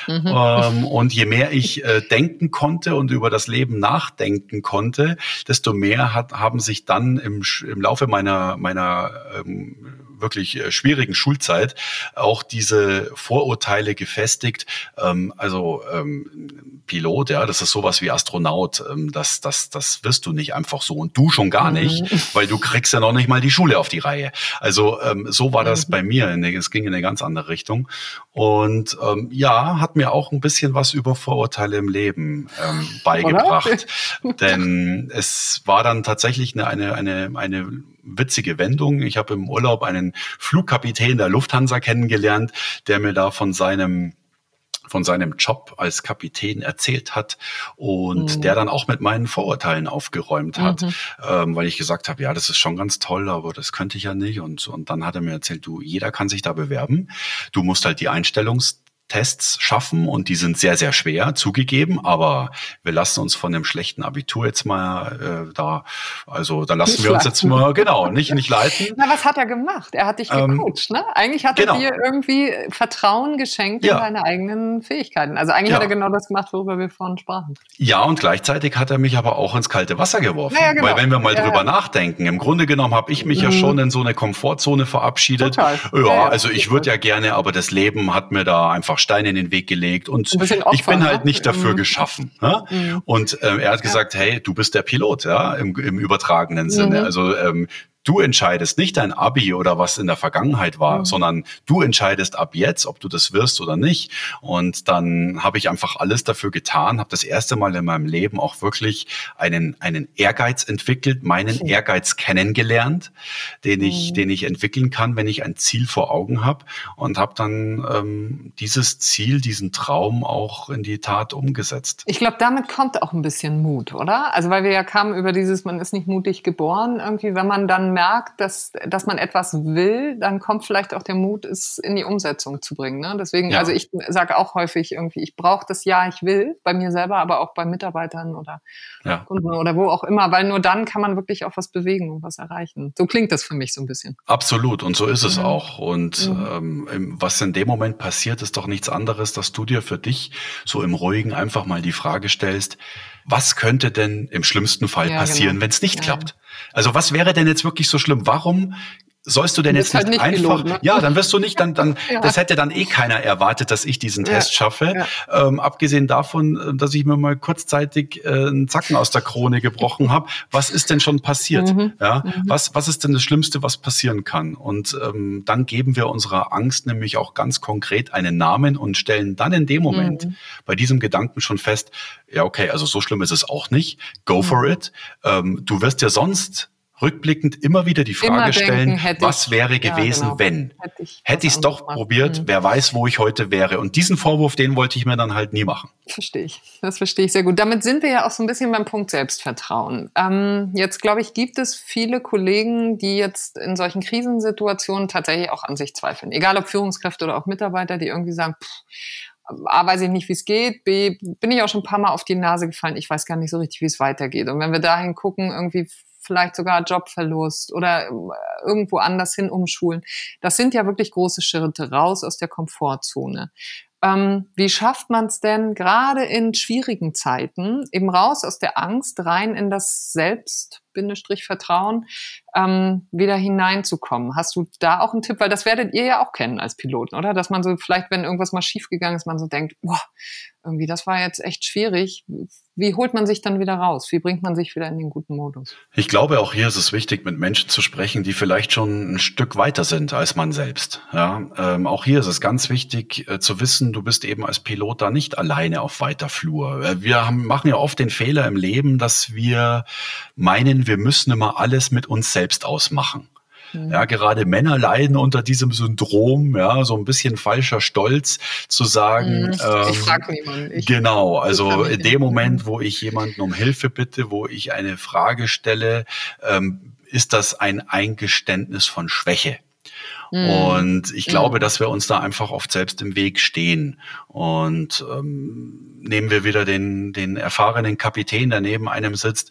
Und je mehr ich denken konnte und über das Leben nachdenken konnte, desto mehr haben sich dann im Laufe meiner wirklich schwierigen Schulzeit auch diese Vorurteile gefestigt. Pilot, ja, das ist sowas wie Astronaut. Das wirst du nicht einfach so und du schon gar nicht, weil du kriegst ja noch nicht mal die Schule auf die Reihe. Also so war das bei mir. Es ging in eine ganz andere Richtung. Und hat mir auch ein bisschen was über Vorurteile im Leben beigebracht. Denn es war dann tatsächlich eine witzige Wendung. Ich habe im Urlaub einen Flugkapitän der Lufthansa kennengelernt, der mir da von seinem Job als Kapitän erzählt hat und der dann auch mit meinen Vorurteilen aufgeräumt hat, weil ich gesagt habe, ja, das ist schon ganz toll, aber das könnte ich ja nicht. Und dann hat er mir erzählt, jeder kann sich da bewerben. Du musst halt die Einstellungstests schaffen und die sind sehr, sehr schwer, zugegeben, aber wir lassen uns von dem schlechten Abitur jetzt mal da lassen wir uns jetzt mal, nicht leiten. Na, was hat er gemacht? Er hat dich gecoacht, ne? Eigentlich hat er dir irgendwie Vertrauen geschenkt in deine eigenen Fähigkeiten. Also eigentlich hat er genau das gemacht, worüber wir vorhin sprachen. Ja, und gleichzeitig hat er mich aber auch ins kalte Wasser geworfen. Ja, genau. Weil wenn wir mal drüber nachdenken, im Grunde genommen habe ich mich ja schon in so eine Komfortzone verabschiedet. Total. Also ich würde ja gerne, aber das Leben hat mir da einfach Steine in den Weg gelegt und ich bin halt nicht dafür geschaffen. Und er hat gesagt, hey, du bist der Pilot, ja, im übertragenen Sinne. Also du entscheidest nicht dein Abi oder was in der Vergangenheit war, sondern du entscheidest ab jetzt, ob du das wirst oder nicht. Und dann habe ich einfach alles dafür getan, habe das erste Mal in meinem Leben auch wirklich einen Ehrgeiz entwickelt, meinen Ehrgeiz kennengelernt, den ich entwickeln kann, wenn ich ein Ziel vor Augen habe, und habe dann dieses Ziel, diesen Traum auch in die Tat umgesetzt. Ich glaube, damit kommt auch ein bisschen Mut, oder? Also weil wir ja kamen über dieses, man ist nicht mutig geboren. Irgendwie, wenn man dann merkt, dass man etwas will, dann kommt vielleicht auch der Mut, es in die Umsetzung zu bringen. Ne? Deswegen, also ich sage auch häufig irgendwie, ich brauche das Ja, ich will, bei mir selber, aber auch bei Mitarbeitern oder Kunden oder wo auch immer, weil nur dann kann man wirklich auch was bewegen und was erreichen. So klingt das für mich so ein bisschen. Absolut, und so ist es auch. Und was in dem Moment passiert, ist doch nichts anderes, dass du dir für dich so im Ruhigen einfach mal die Frage stellst, was könnte denn im schlimmsten Fall passieren, wenn es nicht klappt? Also was wäre denn jetzt wirklich so schlimm? Warum sollst du denn jetzt nicht einfach, Pilot, ne? Ja, dann wirst du nicht, dann das hätte dann keiner erwartet, dass ich diesen Test schaffe. Abgesehen davon, dass ich mir mal kurzzeitig einen Zacken aus der Krone gebrochen habe. Was ist denn schon passiert? Was ist denn das Schlimmste, was passieren kann? Und dann geben wir unserer Angst nämlich auch ganz konkret einen Namen und stellen dann in dem Moment bei diesem Gedanken schon fest, ja, okay, also so schlimm ist es auch nicht. Go for it. Du wirst ja sonst rückblickend immer wieder die Frage stellen, was wäre gewesen, wenn? Hätte ich es doch probiert, wer weiß, wo ich heute wäre. Und diesen Vorwurf, den wollte ich mir dann halt nie machen. Verstehe ich. Das verstehe ich sehr gut. Damit sind wir ja auch so ein bisschen beim Punkt Selbstvertrauen. Jetzt, glaube ich, gibt es viele Kollegen, die jetzt in solchen Krisensituationen tatsächlich auch an sich zweifeln. Egal ob Führungskräfte oder auch Mitarbeiter, die irgendwie sagen, A, weiß ich nicht, wie es geht, B, bin ich auch schon ein paar Mal auf die Nase gefallen, ich weiß gar nicht so richtig, wie es weitergeht. Und wenn wir dahin gucken, irgendwie vielleicht sogar Jobverlust oder irgendwo anders hin umschulen. Das sind ja wirklich große Schritte raus aus der Komfortzone. Wie schafft man es denn gerade in schwierigen Zeiten eben raus aus der Angst rein in das Selbst-Vertrauen wieder hineinzukommen? Hast du da auch einen Tipp? Weil das werdet ihr ja auch kennen als Piloten, oder? Dass man so vielleicht, wenn irgendwas mal schiefgegangen ist, man so denkt, boah, irgendwie das war jetzt echt schwierig. Wie holt man sich dann wieder raus? Wie bringt man sich wieder in den guten Modus? Ich glaube, auch hier ist es wichtig, mit Menschen zu sprechen, die vielleicht schon ein Stück weiter sind als man selbst. Ja, auch hier ist es ganz wichtig zu wissen, du bist eben als Pilot da nicht alleine auf weiter Flur. Wir machen ja oft den Fehler im Leben, dass wir meinen, wir müssen immer alles mit uns selbst ausmachen. Ja, gerade Männer leiden unter diesem Syndrom, ja, so ein bisschen falscher Stolz zu sagen. Ich frage niemanden. Genau, also in dem Moment, wo ich jemanden um Hilfe bitte, wo ich eine Frage stelle, ist das ein Eingeständnis von Schwäche. Und ich glaube, dass wir uns da einfach oft selbst im Weg stehen. Und nehmen wir wieder den erfahrenen Kapitän, der neben einem sitzt,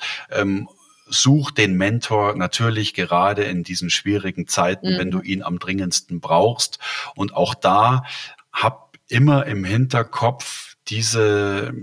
such den Mentor natürlich gerade in diesen schwierigen Zeiten, wenn du ihn am dringendsten brauchst. Und auch da hab immer im Hinterkopf diese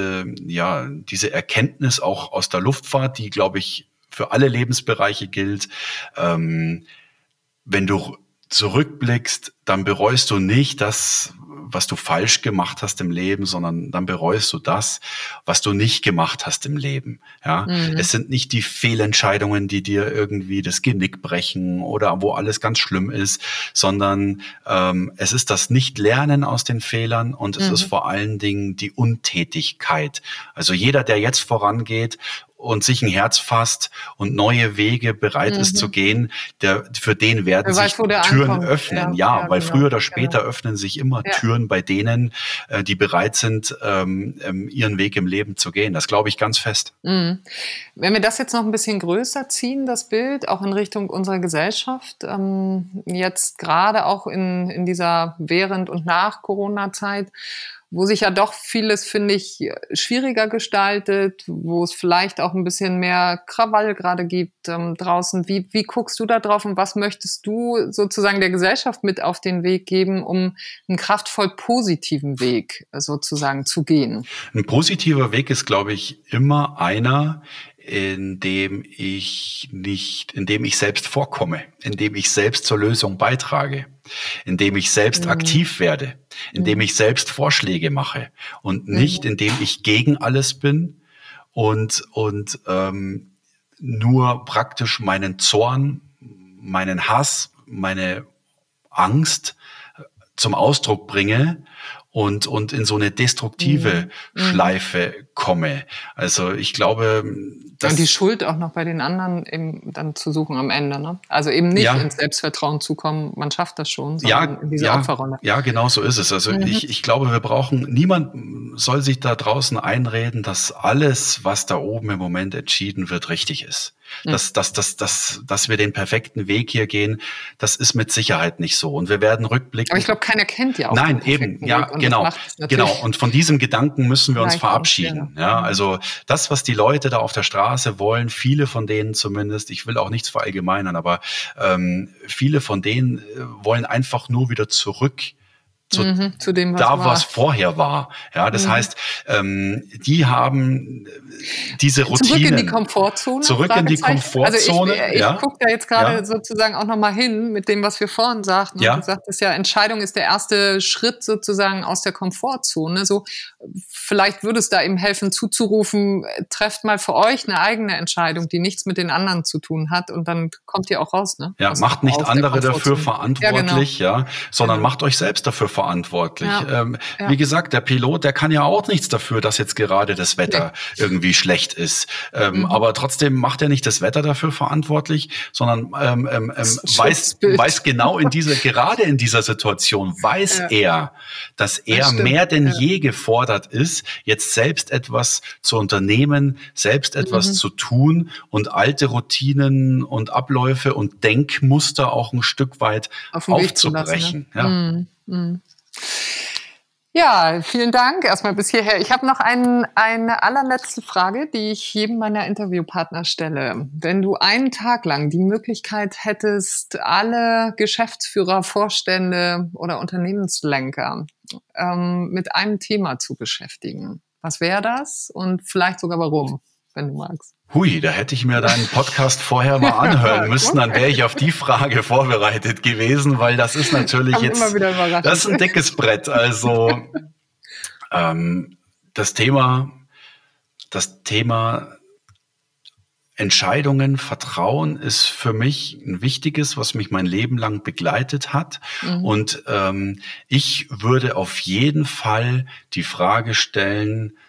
Erkenntnis auch aus der Luftfahrt, die, glaube ich, für alle Lebensbereiche gilt. Wenn du zurückblickst, dann bereust du nicht das, was du falsch gemacht hast im Leben, sondern dann bereust du das, was du nicht gemacht hast im Leben. Ja, es sind nicht die Fehlentscheidungen, die dir irgendwie das Genick brechen oder wo alles ganz schlimm ist, sondern es ist das Nicht-Lernen aus den Fehlern und es ist vor allen Dingen die Untätigkeit. Also jeder, der jetzt vorangeht und sich ein Herz fasst und neue Wege bereit ist zu gehen, für den werden sich Türen öffnen. Ja, weil früher oder später öffnen sich immer Türen bei denen, die bereit sind, ihren Weg im Leben zu gehen. Das glaube ich ganz fest. Wenn wir das jetzt noch ein bisschen größer ziehen, das Bild, auch in Richtung unserer Gesellschaft, jetzt gerade auch in dieser während und nach Corona-Zeit, wo sich ja doch vieles, finde ich, schwieriger gestaltet, wo es vielleicht auch ein bisschen mehr Krawall gerade gibt draußen. Wie guckst du da drauf und was möchtest du sozusagen der Gesellschaft mit auf den Weg geben, um einen kraftvoll positiven Weg sozusagen zu gehen? Ein positiver Weg ist, glaube ich, immer einer, in dem ich selbst vorkomme, in dem ich selbst zur Lösung beitrage, in dem ich selbst aktiv werde, in dem ich selbst Vorschläge mache und nicht, in dem ich gegen alles bin und nur praktisch meinen Zorn, meinen Hass, meine Angst zum Ausdruck bringe und in so eine destruktive Schleife komme. Also ich glaube, und die Schuld auch noch bei den anderen eben dann zu suchen am Ende, ne? Also eben nicht ins Selbstvertrauen zu kommen, man schafft das schon, sondern in diese Opferrolle. Ja, genau so ist es. Also ich glaube, niemand soll sich da draußen einreden, dass alles, was da oben im Moment entschieden wird, richtig ist. Dass wir den perfekten Weg hier gehen, das ist mit Sicherheit nicht so. Und wir werden rückblicken. Aber ich glaube, keiner kennt ja auch. Nein, eben, ja, genau. Und von diesem Gedanken müssen wir uns verabschieden. Ja, also das, was die Leute da auf der Straße wollen, viele von denen zumindest, ich will auch nichts verallgemeinern, aber viele von denen wollen einfach nur wieder zurück zu dem, was vorher war. Ja, das heißt, die haben diese Routinen. Zurück in die Komfortzone. Zurück in die Komfortzone. Also ich gucke da jetzt gerade sozusagen auch nochmal hin mit dem, was wir vorhin sagten. Ja. Und du sagtest ja, Entscheidung ist der erste Schritt sozusagen aus der Komfortzone. So, vielleicht würde es da eben helfen, zuzurufen, trefft mal für euch eine eigene Entscheidung, die nichts mit den anderen zu tun hat, und dann kommt ihr auch raus. Ne? Ja, macht nicht andere dafür verantwortlich, sondern macht euch selbst dafür verantwortlich. Wie gesagt, der Pilot, der kann ja auch nichts dafür, dass jetzt gerade das Wetter irgendwie schlecht ist. Aber trotzdem macht er nicht das Wetter dafür verantwortlich, sondern weiß genau gerade in dieser Situation, weiß er, dass er mehr denn je gefordert ist, jetzt selbst etwas zu unternehmen, selbst etwas zu tun und alte Routinen und Abläufe und Denkmuster auch ein Stück weit aufzubrechen. Ja, vielen Dank erstmal bis hierher. Ich habe noch eine allerletzte Frage, die ich jedem meiner Interviewpartner stelle. Wenn du einen Tag lang die Möglichkeit hättest, alle Geschäftsführer, Vorstände oder Unternehmenslenker mit einem Thema zu beschäftigen, was wäre das und vielleicht sogar warum, wenn du magst? Hui, da hätte ich mir deinen Podcast vorher mal anhören müssen, dann wäre ich auf die Frage vorbereitet gewesen, weil das ist natürlich das ist ein dickes Brett. Also das Thema Entscheidungen, Vertrauen ist für mich ein wichtiges, was mich mein Leben lang begleitet hat. Und ich würde auf jeden Fall die Frage stellen,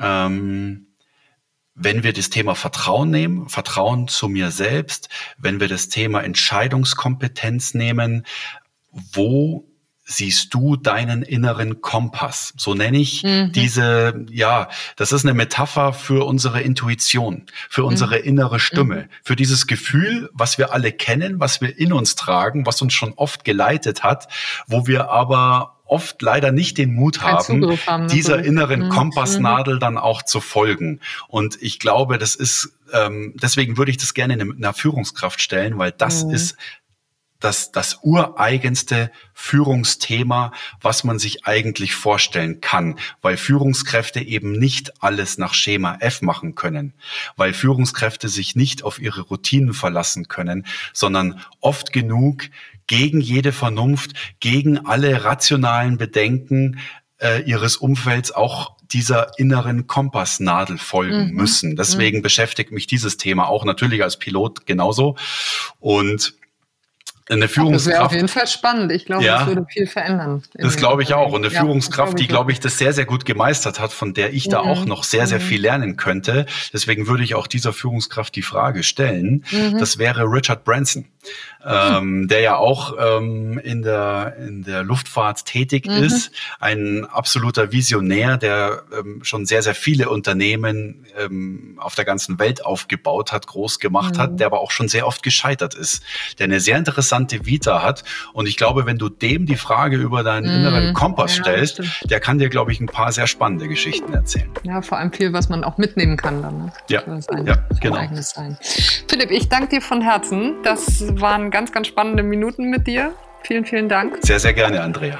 wenn wir das Thema Vertrauen nehmen, Vertrauen zu mir selbst, wenn wir das Thema Entscheidungskompetenz nehmen, wo siehst du deinen inneren Kompass? So nenne ich das ist eine Metapher für unsere Intuition, für unsere innere Stimme, für dieses Gefühl, was wir alle kennen, was wir in uns tragen, was uns schon oft geleitet hat, wo wir aber oft leider nicht den Mut haben, dieser inneren Kompassnadel dann auch zu folgen. Und ich glaube, das ist, deswegen würde ich das gerne in einer Führungskraft stellen, weil das ist das ureigenste Führungsthema, was man sich eigentlich vorstellen kann, weil Führungskräfte eben nicht alles nach Schema F machen können, weil Führungskräfte sich nicht auf ihre Routinen verlassen können, sondern oft genug gegen jede Vernunft, gegen alle rationalen Bedenken ihres Umfelds auch dieser inneren Kompassnadel folgen müssen. Deswegen beschäftigt mich dieses Thema auch natürlich als Pilot genauso. Und eine Führungskraft. Das wäre auf jeden Fall spannend. Ich glaube, das würde viel verändern. Das glaube ich auch. Und eine Führungskraft, die, glaube ich, das sehr, sehr gut gemeistert hat, von der ich da auch noch sehr, sehr viel lernen könnte. Deswegen würde ich auch dieser Führungskraft die Frage stellen. Das wäre Richard Branson, der ja auch in der Luftfahrt tätig ist. Ein absoluter Visionär, der schon sehr, sehr viele Unternehmen auf der ganzen Welt aufgebaut hat, groß gemacht hat, der aber auch schon sehr oft gescheitert ist, der eine sehr interessante Vita hat. Und ich glaube, wenn du dem die Frage über deinen inneren Kompass stellst, der kann dir, glaube ich, ein paar sehr spannende Geschichten erzählen. Ja, vor allem viel, was man auch mitnehmen kann dann. Ne? Genau. Eigenes sein. Philipp, ich danke dir von Herzen. Das waren ganz, ganz spannende Minuten mit dir. Vielen, vielen Dank. Sehr, sehr gerne, Andrea.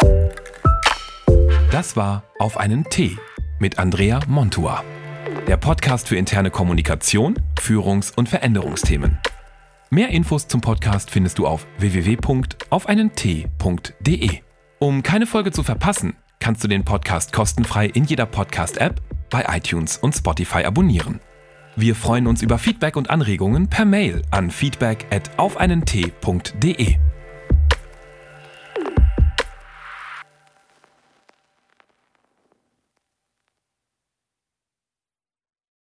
Das war Auf einen Tee mit Andrea Montua. Der Podcast für interne Kommunikation, Führungs- und Veränderungsthemen. Mehr Infos zum Podcast findest du auf www.aufeinentee.de. Um keine Folge zu verpassen, kannst du den Podcast kostenfrei in jeder Podcast-App, bei iTunes und Spotify abonnieren. Wir freuen uns über Feedback und Anregungen per Mail an feedback@aufeinentee.de.